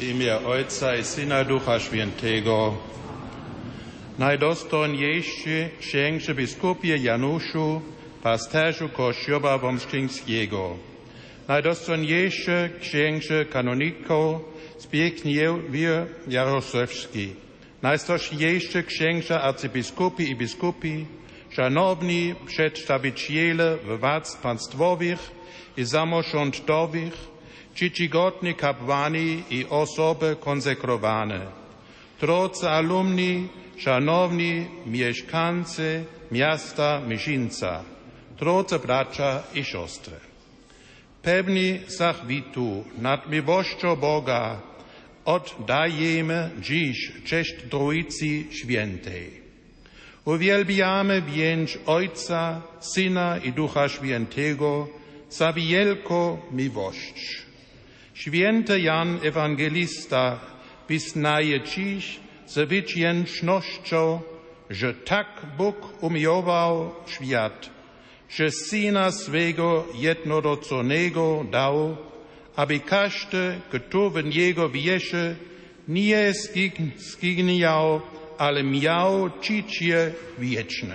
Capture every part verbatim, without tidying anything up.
W imię Ojca i Syna Ducha Świętego. Najdostojniejszy księże biskupie Januszu, pasterzu Kościoła Wąszyńskiego. Najdostojniejszy księże kanoniko Zbigniew Jarosławski. Najstarszy księża arcybiskupi i biskupi, szanowni przedstawiciele władz państwowych i samorządowych, czcigodni kapłani i osoby konsekrowane, drodzy alumni, szanowni mieszkańcy miasta Myszyńca, drodzy bracia i siostry. Pewni zachwytu nad miłością Boga oddajemy dziś cześć Trójcy Świętej. Uwielbiamy więc Ojca, Syna i Ducha Świętego za wielką miłość. Święty Jan Ewangelista wyznaje dziś z wdzięcznością, że tak Bóg umiłował świat, że Syna swego jednorodzonego dał, aby każdy, kto w Niego wierzy, nie zginął, ale miał życie wieczne.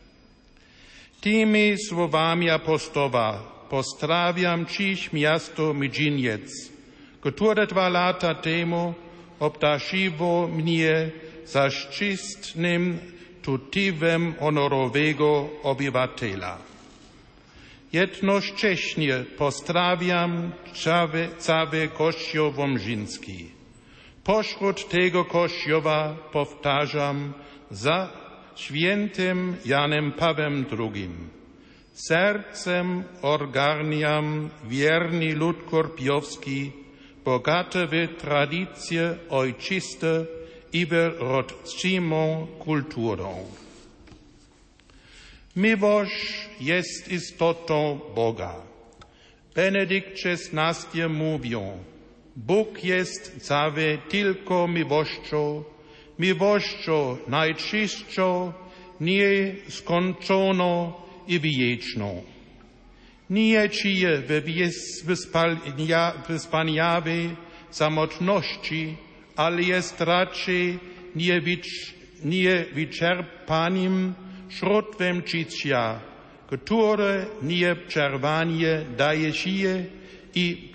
Tymi słowami apostoła pozdrawiam dziś miasto Mydzyniec, które dwa lata temu obdarzyło mnie zaszczytnym tytułem honorowego obywatela. Jednocześnie pozdrawiam cały, cały Kościół wąszyński. Pośród tego Kościoła powtarzam za świętym Janem Pawłem drugim. Sercem ogarniam wierny lud korpiowski, bogaty w tradycje ojczyste i wyroczymą kulturą. Miłość jest istotą Boga. Benedykt szesnasty mówią, Bóg jest cały tylko miłością, miłością najczystszą, nieskończoną i wieczną. Nie żyje w wspaniałej samotności, ale jest raczej niewyczerpanym źródłem życia, które nieprzerwanie daje siłę i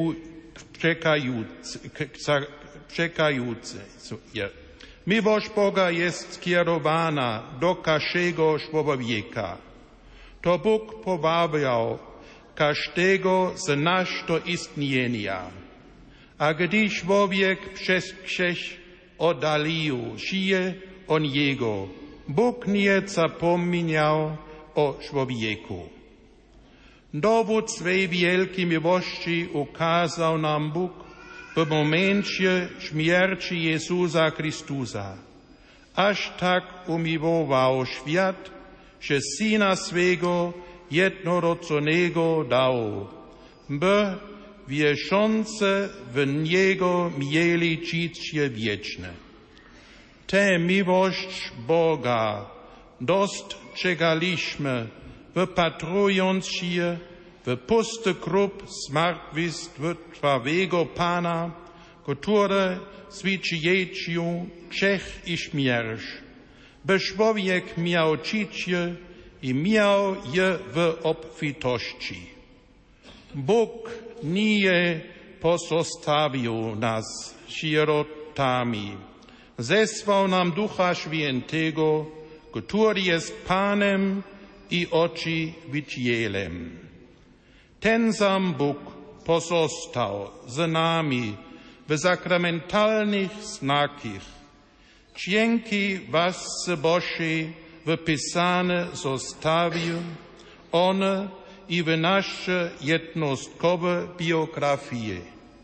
czekające. Miłość Boga jest skierowana do każdego człowieka. To Bóg powołał każdego z nas do istnienia. A gdy człowiek przez grzech oddalił się od Niego, Bóg nie zapomniał o człowieku. Dowód swej wielkiej miłości ukazał nam Bóg w momencie śmierci Jezusa Chrystusa. Aż tak umiłował świat, że Syna swego jednorodzonego dał, by wierzący w Niego mieli życie wieczne. Tę miłość Boga dostrzegaliśmy, wypatrując się w pusty grób zmartwychwstałego Pana, który zwyciężył grzech i śmierć, by człowiek miał życie i miał je w obfitości. Bóg nie pozostawił nas sierotami. Zesłał nam Ducha Świętego, który jest Panem i Ożywicielem. Ten sam Bóg pozostał z nami w sakramentalnych znakach. Dzięki łasce Bożej wypisane zostawił one i w nasze jednostkowe biografie.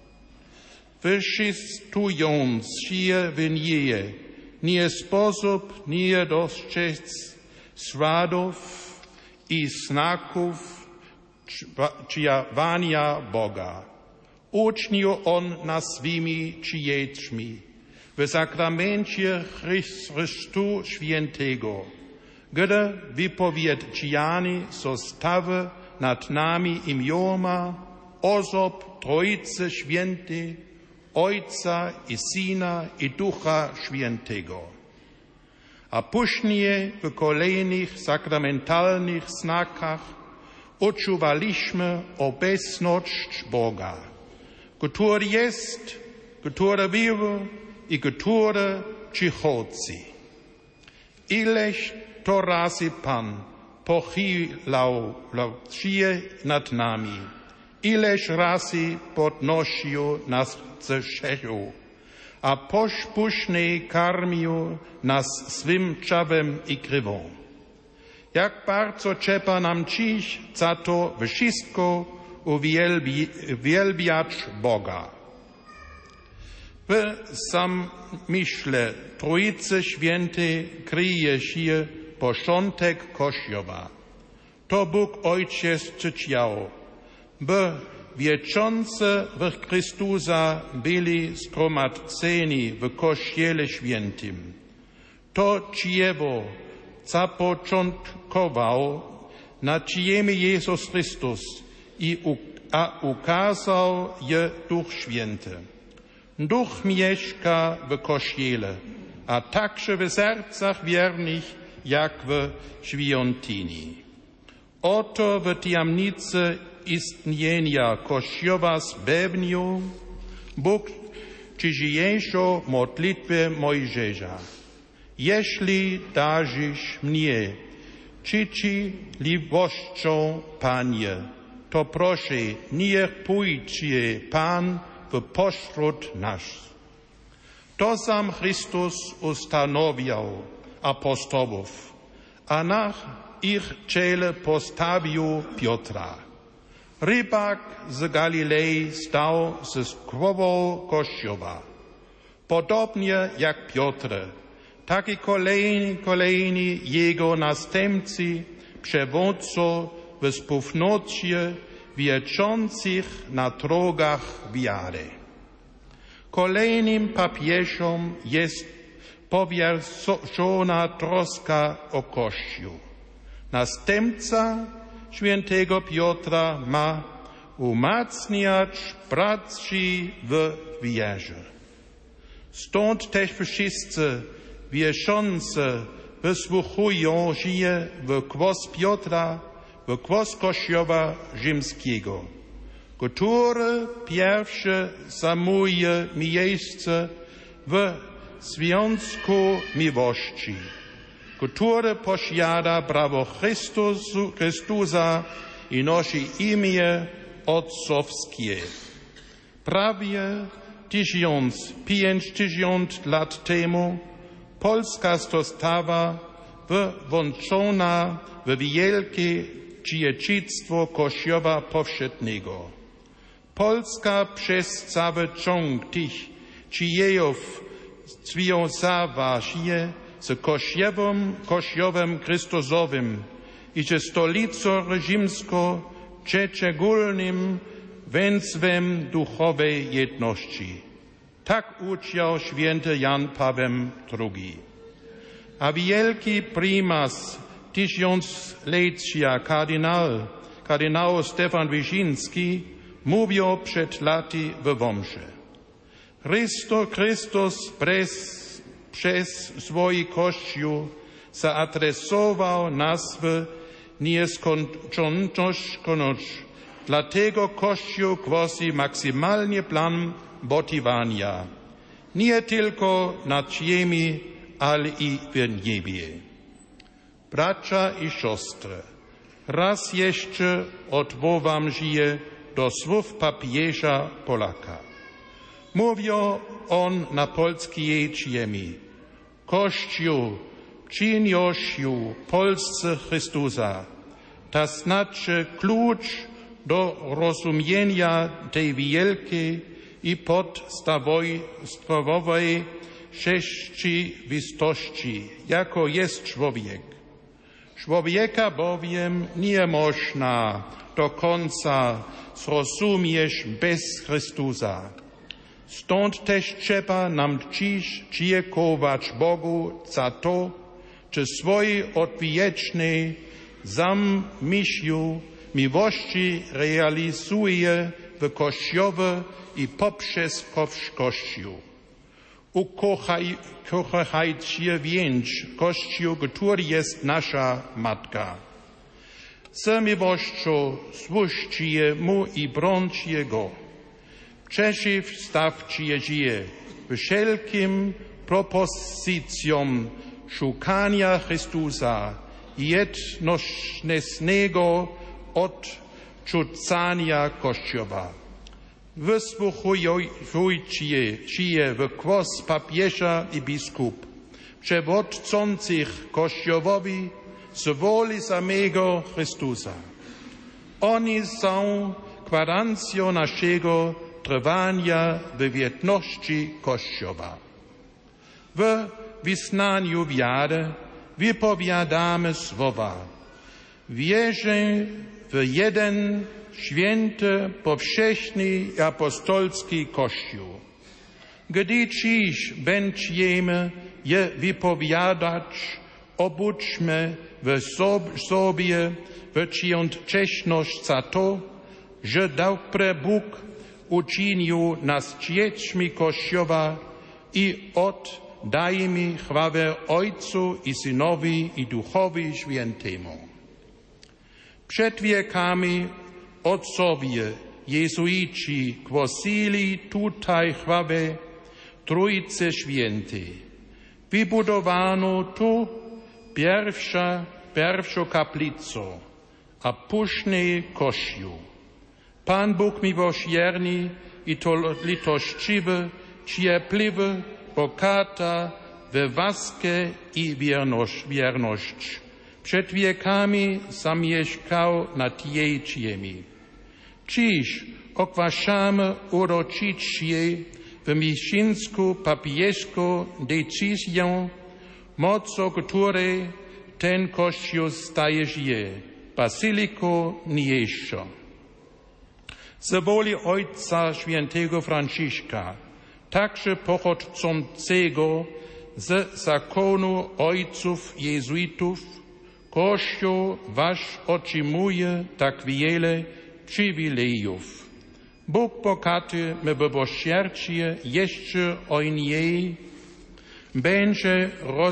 Wyczystując się w niej, nie sposób nie dostrzec śladów i znaków działania Boga. Ucznił On nas swymi przyjaciółmi w sakramencie Chrystu Świętego, gdy wypowiedziany zostały nad nami imiona osób Trójcy Świętej, Ojca i Syna i Ducha Świętego. A później w kolejnych sakramentalnych znakach odczuwaliśmy obecność Boga, który jest, który był i który przychodzi. Ileż to razy Pan pochylał się nad nami, ileż razy podnosił nas ze grzechu, a później karmił nas swym ciałem i krwią. Jak bardzo trzeba nam dziś za to wszystko uwielbiać Boga. W zamyśle Trójcy Świętej kryje się początek Kościoła. To Bóg Ojciec chciał, by wierzący w Chrystusa byli zgromadzeni w Kościele Świętym. To dzieło zapoczątkował na ziemi Jezus Chrystus i a ukazał je Duch Święty. Duch mieszka w Kościele, a także w sercach wiernych, jak w świątyni. Oto w tajemnicy istnienia Kościoła zapewnił Bóg dzisiejszą modlitwę Mojżesza. Jeśli darzysz mnie życzliwością, Panie, to proszę, niech pójdzie Pan w pośród nas. To sam Chrystus ustanowił apostołów, a na ich czele postawił Piotra. Rybak z Galilei stał ze głową Kościoła. Podobnie jak Piotr, tak i kolejni, kolejni jego następcy przewodcą w wspólnocie wierzących na drogach wiary. Kolejnym papieżom jest powierzona troska o Kościół. Następca świętego Piotra ma umacniać braci w wierze. Stąd też wszyscy wierzący wysłuchują się w głos Piotra, w głos Kościoła rzymskiego, który pierwszy zajmuje miejsce w związku miłości, który posiada prawo Chrystusu, Chrystusa i nosi imię ojcowskie. Prawie tysiąc pięćdziesiąt lat temu polska została włączona w wielkie dziedzictwo Kościoła powszechnego. Polska przez cały ciąg tych dziejów związała się z Kościołem, Kościołem Chrystusowym i ze stolicą rzymską szczególnym węzłem duchowej jedności. Tak uczył święty Jan Paweł drugi. A wielki prymas tysiąclecia kardynał, kardynał Stefan Wyszyński mówił przed laty w Wąsze. Chrystus, Chrystus przez, przez swój Kościół zaadresował nas w nieskończoność. Dlatego Kościół głosi maksymalnie plan botywania, nie tylko nad ziemi, ale i w niebie. Bracia i siostry, raz jeszcze odwołam się do słów papieża Polaka. Mówił on na polskiej ziemi: Kościół przyniósł Polsce Chrystusa. To znaczy klucz do rozumienia tej wielkiej i podstawowej rzeczywistości, jako jest człowiek. Człowieka bowiem nie można do końca zrozumieć bez Chrystusa. Stąd też trzeba nam dziś dziękować Bogu za to, że swój odwieczny zamysł miłości realizuje w Kościowie i poprzez Kościół. Ukochajcie więc Kościół, który jest nasza Matka. Z miłością służcie Mu i brońcie Go. Przeciwstawcie je wszelkim propozycjom szukania Chrystusa i jednoczesnego odrzucania Kościoła. Wysłuchujcie się w głos papieża i biskup, przewodzących Kościołowi z woli samego Chrystusa. Oni są gwarancją naszego trwania w wierności Kościoła. W wyznaniu wiary wypowiadamy słowa: wierzę w jeden święty, powszechny i apostolski Kościół. Gdy dziś będziemy je wypowiadać, obudźmy w sobie wdzięczność za to, że dobry Bóg uczynił nas dziećmi Kościoła i oddajmy chwałę Ojcu i Synowi i Duchowi Świętemu. Przed wiekami Otcowie jezuici głosili tutaj chwałę Trójcy Świętej. Wybudowano tu pierwsza, pierwszą kaplicę, a później Kościół. Pan Bóg miłosierny i to litościwy, cierpliwy, bogata w łaskę i wierność. Przed wiekami zamieszkał na tej ziemi. Dziś ogłaszamy uroczyście w miesięczku papieską decyzję, mocą której ten Kościół staje się bazylikąniejszą. Z woli Ojca Świętego Franciszka, także pochodzącego z zakonu ojców jezuitów, Kościół wasz otrzymuje tak wiele przywilejów. Bóg bogaty miłosierdzie jeszcze hojniej będzie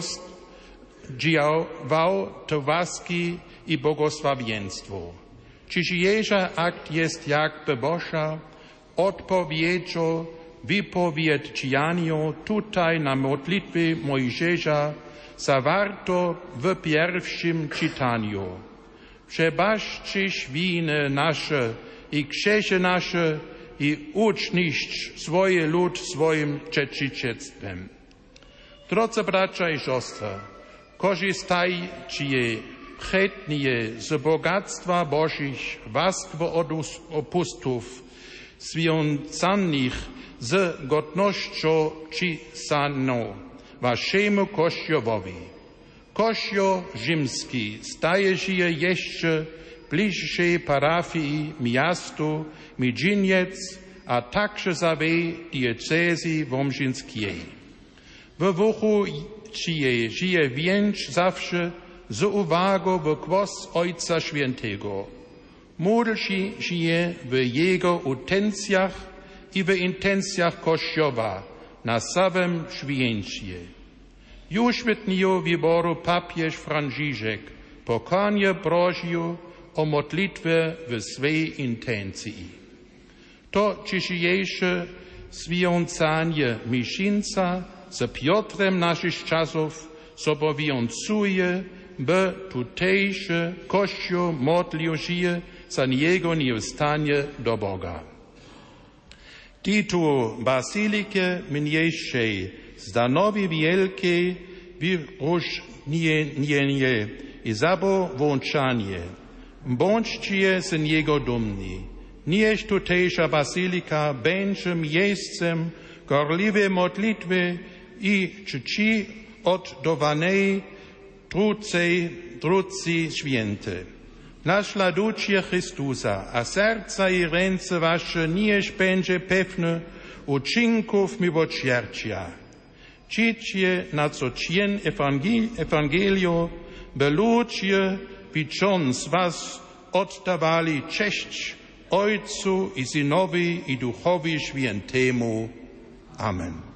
rozdziałał te łaski i błogosławieństwo. Dzisiejszy akt jest jakby Boża odpowiedzią wypowiedzianiu tutaj na modlitwie Mojżesza zawarto w pierwszym czytaniu. Przebaczcie winy nasze i grzechy nasze i ucznić swoje lud swoim czcicielstwem. Drodzy bracia i siostry, korzystajcie chętnie z bogactwa Bożych łask od apostów związanych z godnością przyznaną waszemu Kościołowi. Kościół rzymski staje się jeszcze bliższej parafii miastu Miedzieniec, a także zawej diecezji łomżyńskiej. W wuchu żyje więc zawsze z uwagą w głos Ojca Świętego. Módl się w Jego intencjach i w intencjach Kościoła na samym święcie. Już w dniu wyboru papież Franciszek pokornie prosił o modlitwę w swej intencji. To dzisiejsze związanie miesiąca z Piotrem naszych czasów zobowiązuje, by tutejszy Kościół modlił się za niego nieustannie do Boga. Tytuł Bazyliki Mniejszej stanowi wielkie wyróżnienie i zobowiązanie. Bądźcie z niego dumni. Niech tutejsza bazylika będzie miejscem gorliwej modlitwy i czci oddawanej Trójcy, Trójcy Świętej. Naśladujcie Chrystusa, a serca i ręce wasze niech będzie pewne uczynków miłosierdzia. Czyjcie na co dzień Ewangelium, by ludzie, widząc was, oddawali cześć Ojcu i Synowi i Duchowi Świętemu. Amen.